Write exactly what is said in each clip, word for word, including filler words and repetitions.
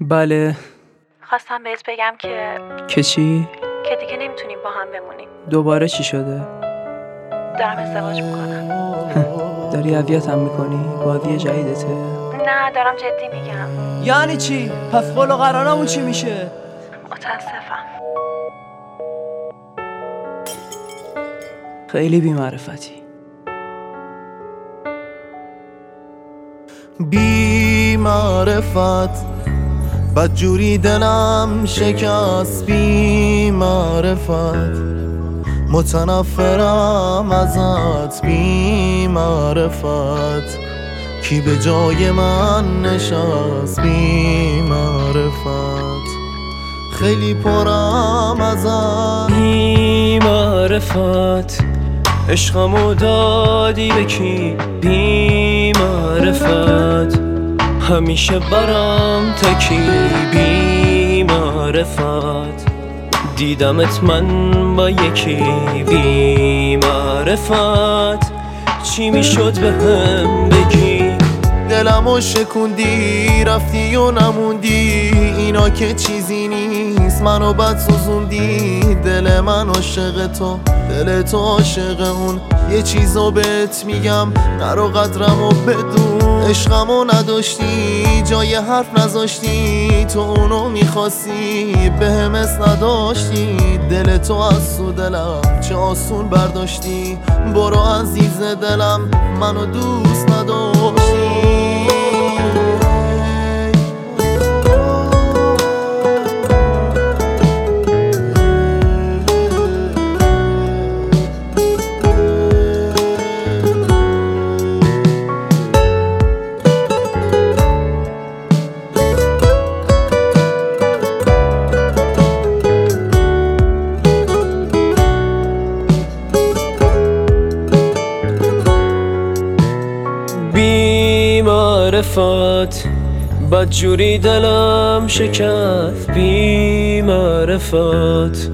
بله. خواستم بهت بگم که که چی؟ که دیگه نمیتونیم با هم بمونیم. دوباره چی شده؟ دارم ازدواج میکنم. داری اذیتم میکنی؟ بازی جدیدته؟ نه دارم جدی میگم. یعنی چی؟ پس قول و قرارمون چی میشه؟ متاسفم. خیلی بی‌معرفتی. بی معرفت بدجوری دلم شکست، بی معرفت متنفرم ازت، بی معرفت کی به جای من نشست، بی معرفت خیلی پرم ازت، بی معرفت عشقمو دادی به کی، بی معرفت همیشه برام تکی، بی معرفت دیدمت من با یکی، بی معرفت چی میشد به هم بگی؟ دلمو شکوندی رفتی و نموندی، اینا که چیزی نیست منو بد سوزوندی. دل من عاشق تو، دل تو عاشق اون، یه چیزو بهت میگم نرو قدرمو بدون. عشقمو نداشتی جای حرف نذاشتی، تو اونو میخواستی به هم اس نداشتی. دل تو از تو دلم چه آسون برداشتی، برو عزیز دلم منو دوست نداشتی. بی معرفت بدجوری دلم شکست، بی معرفت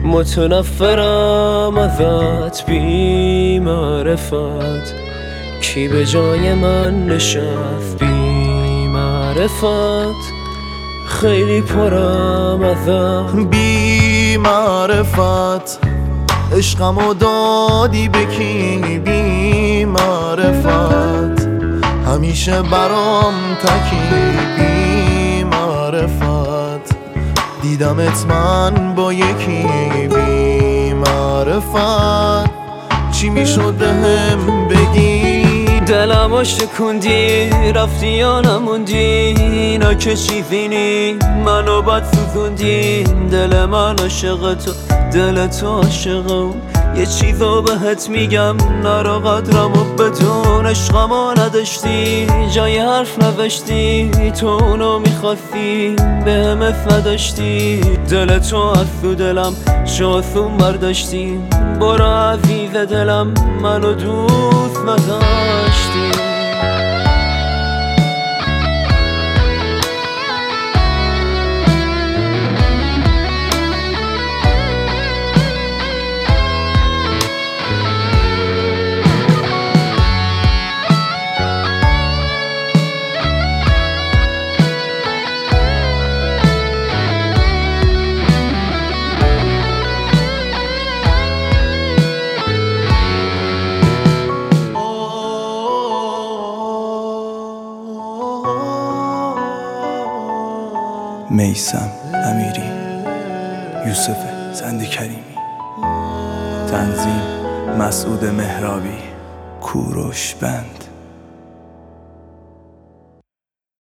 متنفرم ازت، بی معرفت کی به جای من نشست، بی معرفت خیلی پرم ازت. بی معرفت عشقمو دادی به کی، بی معرفت همیشه برام تکی، بی معرفت دیدمت من با یکی، بی معرفت چی میشد به هم بگی؟ دلمو شکوندی رفتی یا نموندی، اینا که چیزی نی منو بد سوزوندی. دل من عاشق تو، دل تو عاشق اون، یه چیزو بهت میگم نرو قدرمو بدون. عشقمو نداشتی جای حرف نوشتی، تو اونو میخواستی به هم اس نداشتی. دل تو از تو دلم چه آسون برداشتی، برو عزیز دلم منو دوست نداشتی. میثم امیری، یوسف زند کریمی، تنظیم مسعود مهرابی، کوروش بند.